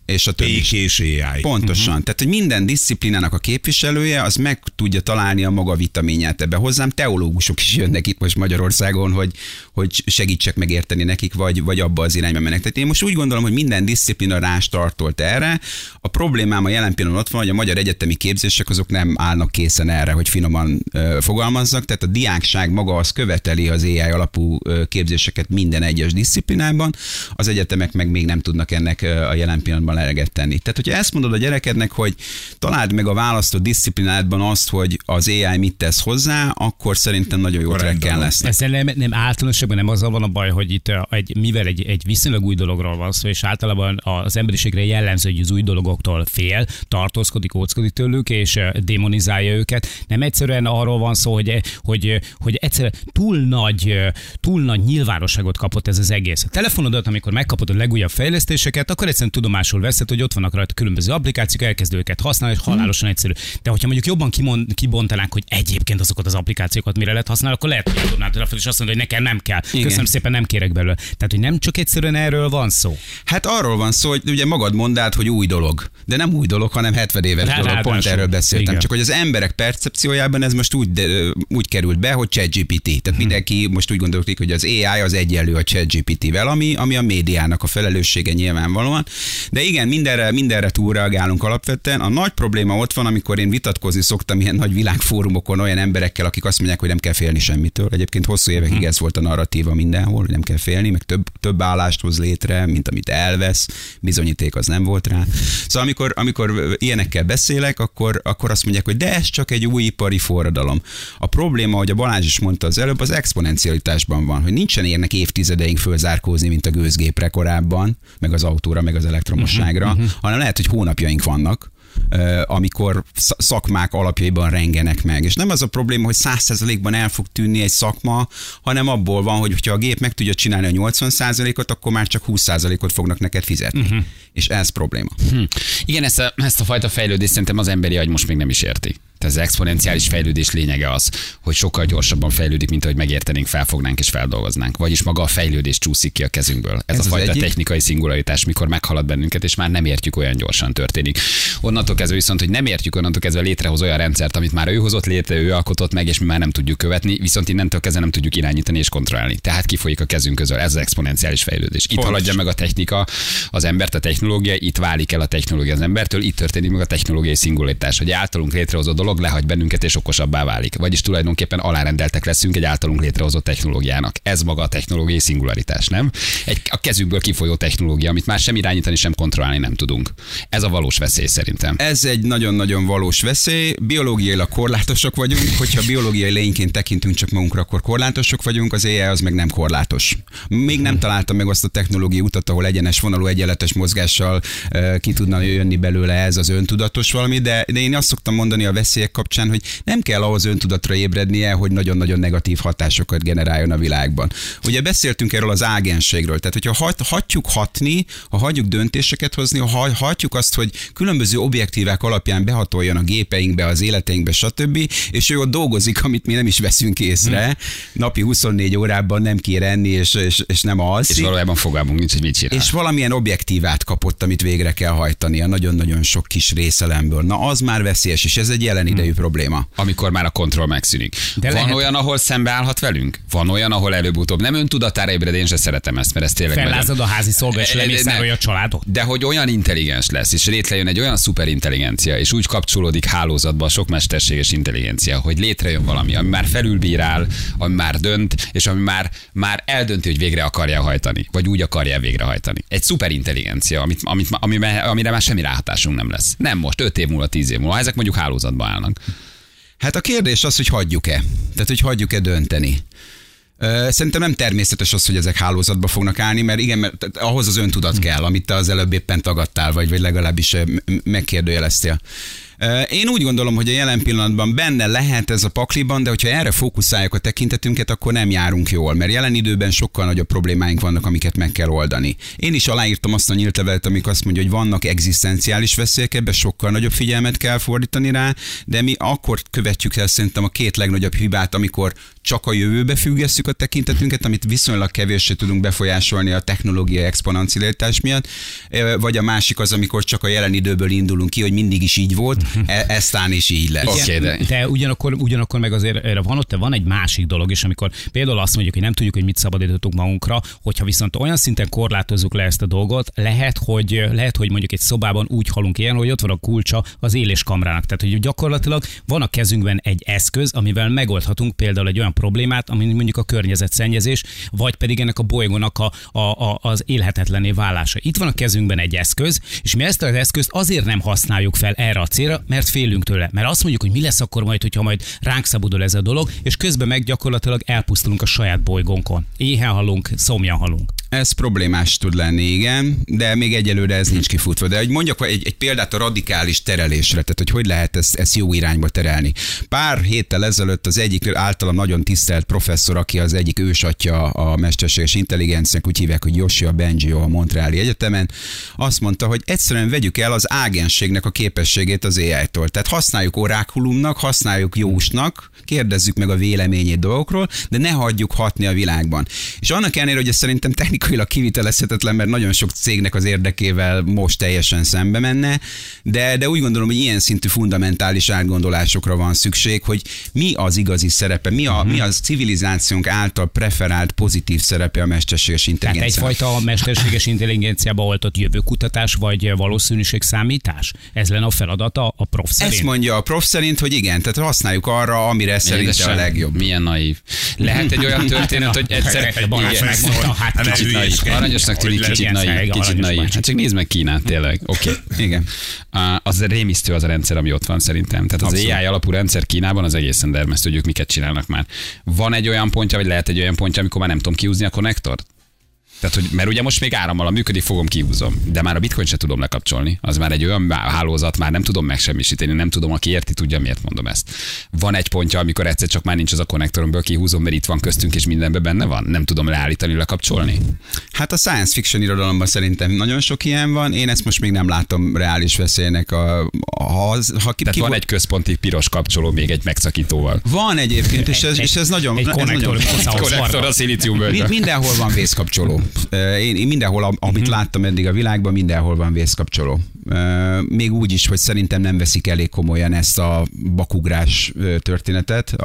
és a többi.
Békés á i.
Pontosan. Uh-huh. Tehát, hogy minden diszciplinának a képviselője, az meg tudja találni a maga vitaminját ebbe. Hozzám teológusok is jönnek itt most Magyarországon, hogy, hogy segítsek megérteni nekik, vagy, vagy abba az irányba mennek. Tehát én most úgy gondolom, hogy minden diszciplina rástartolt erre. A problémám a jelen pillanatban ott van, hogy a magyar egyetemi képzések azok nem állnak készen erre, hogy finoman uh, fogalmazzak. Tehát a diákság maga az követeli az á i alapú uh, képzéseket minden egyes disziplinában. Az egyetemek meg még nem tudnak ennek uh, a jelen pillanatban eleget tenni. Tehát, hogyha ezt mondod a gyerekednek, hogy találd meg a választó disziplinádban azt, hogy az á i mit tesz hozzá, akkor szerintem nagyon jó trekken lesz.
Ezzel nem, nem általánosságban nem azzal van a baj, hogy itt egy, mivel egy, egy viszonylag új dologról van szó, és általában az emberiségre jellemző, hogy az új dologoktól fél, tartózkodik, óckodik tőlük, és démonizálja őket. Nem egyszerűen arról van szó, hogy, hogy, hogy egyszerűen túl nagy, túl nagy nyilvánosságot kapott ez az egész. A telefonodat, amikor megkapod a legújabb fejlesztéseket, akkor egyszerűen tudomásul veszed, hogy ott vannak rajta különböző applikációk, elkezd őket használni, és halálosan egyszerű. De hogyha mondjuk jobban kimond, kibontanánk, hogy egyébként azokat az applikációkat mire lehet használni, akkor lehet, hogy adnád fel, és azt mondod, hogy nekem nem kell. Igen. Köszönöm szépen, nem kérek belőle. Tehát, hogy nem csak egyszerűen erről van szó.
Hát arról van szó, hogy ugye magad mondád, hogy új dolog. De nem új dolog, hanem hetven éves Rá, dolog. Pont erről beszéltem. Igen. Csak hogy az emberek percepciójában ez most úgy, de, úgy került be, hogy ChatGPT. Tehát hmm. mindenki most úgy gondolkodik, hogy az á i az egyenlő a ChatGPT-vel, ami, ami a médiának a felelőssége nyilvánvalóan. De igen, mindenre, mindenre túlreagálunk alapvetően. A nagy probléma ott van, amikor én vitatkozni szoktam ilyen nagy világfórumokon olyan emberekkel, akik azt mondják, hogy nem kell félni semmitől. Egyébként hosszú évekig hmm. ez volt a narratíva mindenhol, hogy nem kell félni, meg több, több állást hoz létre, mint amit elvesz. Bizonyíték az nem volt rá. Szóval amikor, amikor ilyenekkel beszélek, akkor, akkor azt mondják, hogy de ez csak egy új ipari forradalom. A probléma, hogy a Balázs is mondta az előbb, az exponencialitásban van, hogy nincsen érnek évtizedeink fölzárkózni, mint a gőzgépre korábban, meg az autóra, meg az elektromosságra, uh-huh, uh-huh. hanem lehet, hogy hónapjaink vannak, amikor szakmák alapjaiban rengenek meg. És nem az a probléma, hogy száz százalékban el fog tűnni egy szakma, hanem abból van, hogy ha a gép meg tudja csinálni a nyolcvan százalékot, akkor már csak húsz százalékot fognak neked fizetni. Uh-huh. És ez probléma.
Hm. Igen, ezt a, ezt a fajta fejlődést szerintem az emberi agy most még nem is érti. Tehát az exponenciális fejlődés lényege az, hogy sokkal gyorsabban fejlődik, mint ahogy megértenénk, felfognánk és feldolgoznánk. Vagyis maga a fejlődés csúszik ki a kezünkből. Ez, ez a fajta egyik technikai szingularitás, mikor meghalad bennünket, és már nem értjük, olyan gyorsan történik. Onnantól kezdve viszont, hogy nem értjük, onnantól kezdve létrehoz olyan rendszert, amit már ő hozott létre, ő alkotott meg, és mi már nem tudjuk követni, viszont innentől kezdve nem tudjuk irányítani és kontrollálni. Tehát kifolyik a kezünk közül. Ez az exponenciális fejlődés. Itt Pontos. haladja meg a technika, az embert, a technológia, itt válik el a technológia az embertől, itt történik meg a technológiai szingularitás, hogy általunk létrehozott dolog lehagy bennünket és okosabbá válik. Vagyis tulajdonképpen alárendeltek leszünk egy általunk létrehozott technológiának. Ez maga a technológiai szingularitás, nem? Egy a kezünkből kifolyó technológia, amit már sem irányítani, sem kontrollálni nem tudunk. Ez a valós veszély szerintem.
Ez egy nagyon-nagyon valós veszély. Biológiailag korlátosok vagyunk, hogyha biológiai lényként tekintünk csak magunkra, akkor korlátosok vagyunk, az á i az meg nem korlátos. Még nem találtam meg azt a technológiai utat, ahol egyenes vonalú, egyenletes mozgással uh, ki tudna jönni belőle ez az öntudatos valami, de, de én azt szoktam mondani a veszélyek kapcsán, hogy nem kell ahhoz öntudatra ébrednie, hogy nagyon-nagyon negatív hatásokat generáljon a világban. Ugye beszéltünk erről az ágenségről, tehát hogyha hat, hagyjuk hatni, ha hagyjuk döntéseket hozni, ha hagyjuk azt, hogy különböző objektívák alapján behatoljon a gépeinkbe, az életeinkbe, stb., és ő ott dolgozik, amit mi nem is veszünk észre, hmm. napi huszonnégy órában nem kér enni, és, és, és nem alszik.
És valójában fogalmunk nincs, hogy mit csinál.
És valamilyen objektívát kapott, amit végre kell hajtani a nagyon-nagyon sok kis részelemből. Na, az már veszélyes, és ez egy jelen idejű hmm. probléma.
Amikor már a kontroll megszűnik. De van lehet... olyan, ahol szembeállhat velünk? Van olyan, ahol előbb-utóbb nem öntudatára ébred, én se szeretem ezt, mert ez tényleg
fellázad nagyon... a házi szolga, és lemészárolja a családot.
De hogy olyan intelligens lesz, és létrejön egy olyan szuperintelligencia, és úgy kapcsolódik hálózatba a sok mesterséges intelligencia, hogy létrejön valami, ami már felülbírál, ami már dönt, és ami már, már eldönti, hogy végre akarja hajtani, vagy úgy akarja végrehajtani. Egy szuperintelligencia, amit, amit, amire, amire már semmi ráhatásunk nem lesz. Nem most, öt év múlva, tíz év múlva, ezek mondjuk hálózatba állnak.
Hát a kérdés az, hogy hagyjuk-e. Tehát, hogy hagyjuk-e dönteni. Szerintem nem természetes az, hogy ezek hálózatba fognak állni, mert igen, mert ahhoz az öntudat kell, amit te az előbb éppen tagadtál, vagy, vagy legalábbis megkérdőjeleztél. Én úgy gondolom, hogy a jelen pillanatban benne lehet ez a pakliban, de hogyha erre fókuszáljuk a tekintetünket, akkor nem járunk jól, mert jelen időben sokkal nagyobb problémáink vannak, amiket meg kell oldani. Én is aláírtam azt a nyílt levelet, amikor azt mondja, hogy vannak egzisztenciális veszélyek, ebbe sokkal nagyobb figyelmet kell fordítani rá, de mi akkor követjük el szerintem a két legnagyobb hibát, amikor csak a jövőbe függesszük a tekintetünket, amit viszonylag kevéssé tudunk befolyásolni a technológia exponencialitás miatt, vagy a másik az, amikor csak a jelen időből indulunk ki, hogy mindig is így volt, e- eztán is így lesz.
Okay, de...
de ugyanakkor, ugyanakkor meg azért van ott van egy másik dolog, és amikor például azt mondjuk, hogy nem tudjuk, hogy mit szabadítottunk magunkra, hogyha viszont olyan szinten korlátozzuk le ezt a dolgot, lehet, hogy, lehet, hogy mondjuk egy szobában úgy halunk ilyen, hogy ott van a kulcsa az éléskamrának. Tehát, hogy gyakorlatilag van a kezünkben egy eszköz, amivel megoldhatunk például egy olyan problémát, ami mondjuk a környezetszennyezés, vagy pedig ennek a bolygónak a, a, a, az élhetetlenné válása. Itt van a kezünkben egy eszköz, és mi ezt az eszközt azért nem használjuk fel erre a célra, mert félünk tőle. Mert azt mondjuk, hogy mi lesz akkor majd, hogyha majd ránk szabadul ez a dolog, és közben meg gyakorlatilag elpusztulunk a saját bolygónkon. Éhen halunk, szomjan halunk.
Ez problémás tud lenni, igen, de még egyelőre ez nincs kifutva. De hogy mondjak egy, egy példát a radikális terelésre, tehát hogy hogy lehet ezt, ezt jó irányba terelni. Pár héttel ezelőtt az egyik általam nagyon tisztelt professzor, aki az egyik ősatja a mesterséges intelligenciának, úgy hívják, hogy Yoshua Bengio a Montreali Egyetemen, azt mondta, hogy egyszerűen vegyük el az ágenségnek a képességét az á í-tól. Tehát használjuk orákulumnak, használjuk jósnak, kérdezzük meg a véleményét dolgokról, de ne hagyjuk hatni a világban. És annak ellenére, hogy ez szerintem technikailag kivitelezhetetlen, mert nagyon sok cégnek az érdekével most teljesen szembe menne, de, de úgy gondolom, hogy ilyen szintű fundamentális átgondolásokra van szükség, hogy mi az igazi szerepe, mi a, uh-huh. mi az civilizációnk által preferált pozitív szerepe a mesterséges intelligencia.
Tehát egyfajta mesterséges intelligenciába oltott jövőkutatás, vagy valószínűségszámítás? Ez lenne a feladata a prof szerint?
Ezt mondja a prof szerint, hogy igen, tehát használjuk arra, amire szerintem a legjobb.
Milyen naív. Lehet egy olyan történet, hogy egyszer... Kicsit naív. Aranyosnak tűnik, kicsit naív. Kicsit naív. Hát csak nézd meg Kínát, tényleg. Oké. Okay.
Igen.
Uh, az rémisztő az a rendszer, ami ott van szerintem. Tehát az á i alapú rendszer Kínában az egészen dermesztő, hogy ők miket csinálnak már. Van egy olyan pontja, vagy lehet egy olyan pontja, amikor már nem tudom kihúzni a konnektort? Tehát, hogy, mert ugye most még árammal működik, fogom, kihúzom. De már a bitcoin se tudom lekapcsolni. Az már egy olyan hálózat, már nem tudom megsemmisíteni, nem tudom, aki érti, tudja, miért mondom ezt. Van egy pontja, amikor egyszer csak már nincs az a konnektoromból, kihúzom, mert itt van köztünk, és mindenben benne van. Nem tudom leállítani, lekapcsolni.
Hát a science fiction irodalomban szerintem nagyon sok ilyen van. Én ezt most még nem látom reális veszélynek. A, a, ha, ha ki,
Tehát
ki,
van egy központi piros kapcsoló még egy megszakítóval.
Van egyébként, és ez, és ez nagyon...
Egy
ez
konnektor,
nagyon
konnektor a szilíciumből.
Mindenhol van vészkapcsoló. Én, én mindenhol, amit uh-huh. láttam eddig a világban, mindenhol van vészkapcsoló. Még úgy is, hogy szerintem nem veszik elég komolyan ezt a bakugrás történetet.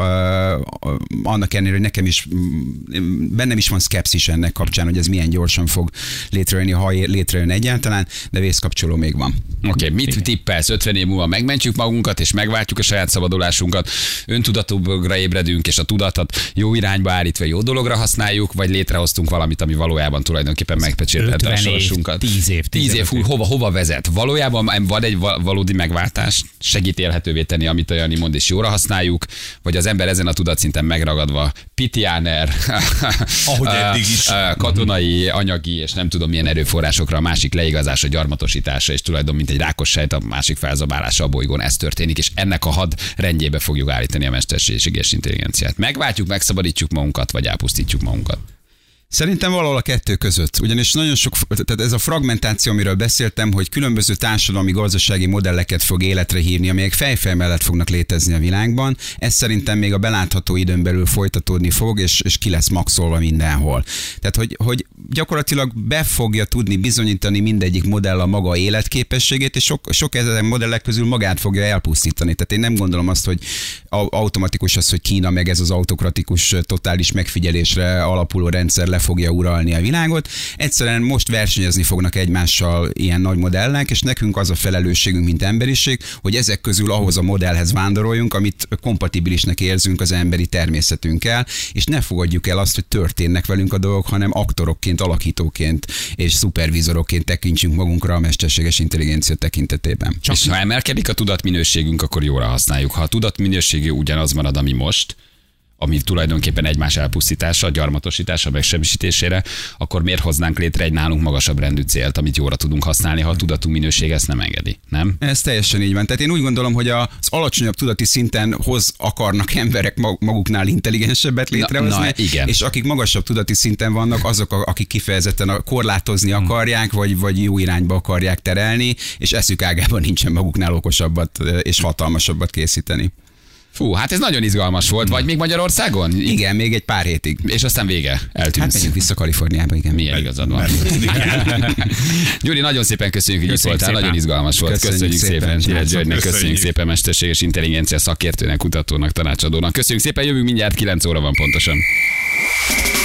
Annak ellenére, hogy nekem is, bennem is van szkepszis ennek kapcsán, hogy ez milyen gyorsan fog létrejönni, ha létrejön egyáltalán, de vészkapcsoló még van.
Oké, okay, mit tippelsz? ötven év múlva megmentjük magunkat, és megváltjuk a saját szabadulásunkat, öntudatúra ébredünk, és a tudatot jó irányba állítva jó dologra használjuk, vagy létrehoztunk valamit, ami valójában tulajdonképpen megpecsételte a sorsunkat.
tíz év.
tíz év, hú, hova, hova vezet? Valójában van egy valódi megváltás, segít élhetővé tenni, amit a Jani mond, és jóra használjuk, vagy az ember ezen a tudatszinten megragadva pitiáner,
ahogy eddig is.
katonai, anyagi, és nem tudom milyen erőforrásokra, a másik leigazása, gyarmatosítása, és tulajdon mint egy rákos sejt, a másik felzabálása a bolygón, ez történik, és ennek a had rendjébe fogjuk állítani a mesterséges intelligenciát. Megváltjuk, megszabadítjuk magunkat, vagy elpusztítjuk magunkat.
Szerintem valahol a kettő között. Ugyanis nagyon sok, tehát ez a fragmentáció, amiről beszéltem, hogy különböző társadalmi gazdasági modelleket fog életre hívni, amelyek fejfej mellett fognak létezni a világban. Ez szerintem még a belátható időn belül folytatódni fog, és, és ki lesz maxolva mindenhol. Tehát, hogy, hogy gyakorlatilag be fogja tudni bizonyítani mindegyik modell a maga életképességét, és sok, sok ezen modellek közül magát fogja elpusztítani. Tehát én nem gondolom azt, hogy automatikus az, hogy Kína meg ez az autokratikus, totális megfigyelésre alapuló rendszer le fogja uralni a világot. Egyszerűen most versenyezni fognak egymással ilyen nagy modellek, és nekünk az a felelősségünk, mint emberiség, hogy ezek közül ahhoz a modellhez vándoroljunk, amit kompatibilisnek érzünk az emberi természetünkkel, és ne fogadjuk el azt, hogy történnek velünk a dolgok, hanem aktorokként, alakítóként és szupervizorokként tekintsünk magunkra a mesterséges intelligencia tekintetében.
Csak és ha emelkedik a tudatminőségünk, akkor jóra használjuk. Ha a tudatminőségű ugyanaz marad, ami most, ami tulajdonképpen egymás elpusztítása, gyarmatosítása, megsebesítésére, akkor miért hoznánk létre egy nálunk magasabb rendű célt, amit jóra tudunk használni, ha a tudatunk minőség ezt nem engedi, nem?
Ez teljesen így van. Tehát én úgy gondolom, hogy az alacsonyabb tudati szinten hoz akarnak emberek maguknál intelligensebbet létrehozni,
na, na, igen.
és akik magasabb tudati szinten vannak, azok, akik kifejezetten korlátozni akarják, vagy, vagy jó irányba akarják terelni, és eszük ágában nincsen maguknál okosabbat és hatalmasabbat készíteni.
Fú, hát ez nagyon izgalmas volt. Vagy még Magyarországon?
Igen, még egy pár hétig.
És aztán vége. Eltűnsz.
Hát megyünk vissza Kaliforniába, igen.
Milyen igazad van. Gyuri, nagyon szépen köszönjük, hogy itt voltál. Nagyon izgalmas volt. Köszönjük, köszönjük szépen. Tire Györgynek köszönjük szépen, mesterséges intelligencia szakértőnek, kutatónak, tanácsadónak. Köszönjük szépen, jövünk mindjárt, kilenc óra van pontosan.